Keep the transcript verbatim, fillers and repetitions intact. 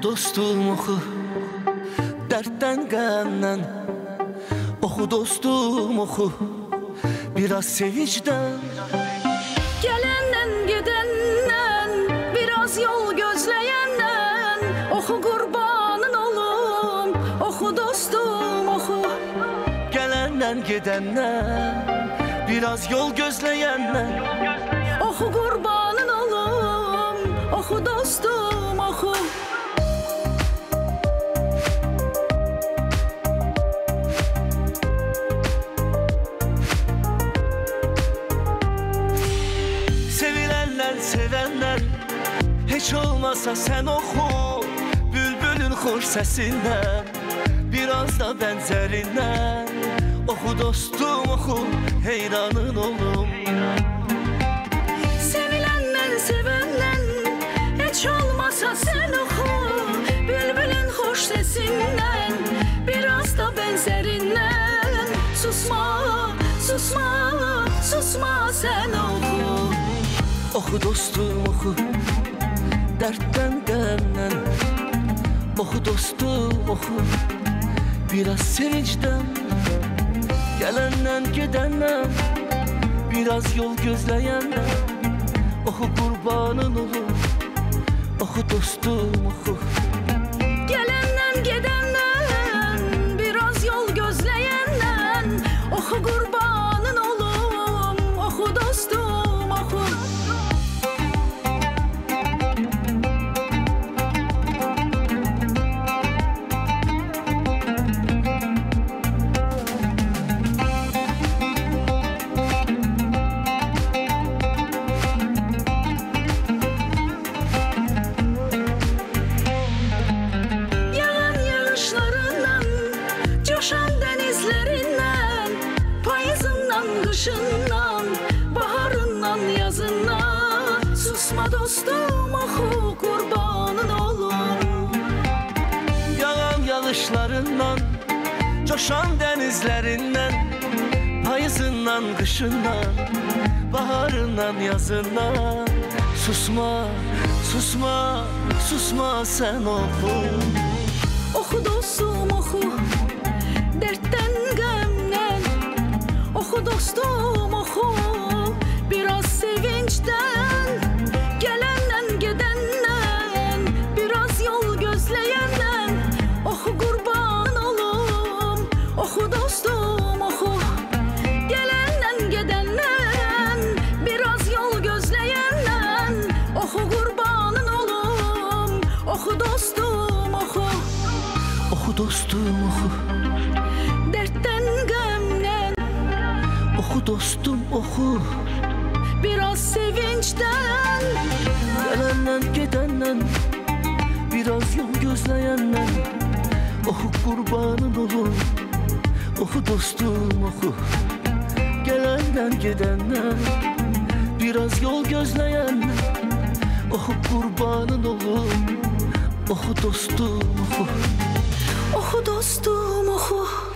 Oku dostum oku, dertten gamden. Oku dostum oku, biraz sevinçten. Gelenden gidenden, biraz yol gözleyenden. Oku kurbanın olum, oku dostum oku. Gelenden gidenden, biraz yol gözleyenden. Oku kurbanın olum, oku dostum oku. Sevilenler sevenler, hiç olmasa sen oku. Bülbülün hoş sesinden, biraz da benzerinden. Oku dostum oku, heyranın olum. Sevilenler sevenler, hiç olmasa sen oku. Bülbülün hoş sesinden, biraz da benzerinden. Susma, susma, susma sen oku. Oku dostum oku, dertten gamden. Oku dostum oku, biraz sevinçten. Gelenden gidenden, biraz yol gözleyenden. Oku kurbanın olur, oku dostum oku. Gelenden gidenden, biraz yol gözleyenden. Oku kurbanın olum, oku dostum oku. Yağan yağışlarından, coşan denizlerinden. Payızından, kışından, baharından, yazından. Susma dostum oku, kurbanın olum. Yağan yağışlarından, coşan denizlerinden. Payızından, kışından, baharından, yazından. Susma, susma, susma sen oku. Oku dostum oku, dertten gamden. Oku dostum oku, biraz sevinçten. Gelenden gidenden, biraz yol gözleyenden. Oku kurban olum, oku dostum oku. Gelenden gidenden, biraz yol gözleyenden. Oku kurbanın olum, oku dostum oku. Oku dostum oku, Dertten gamden, oku dostum oku. biraz sevinçten. Gelenden gidenden, biraz yol gözleyenden. Oku kurbanın olur, oku dostum oku. Gelenden gidenden, biraz yol gözleyenden. Oku kurbanın olur, oku dostum oku. Oku dostum oku.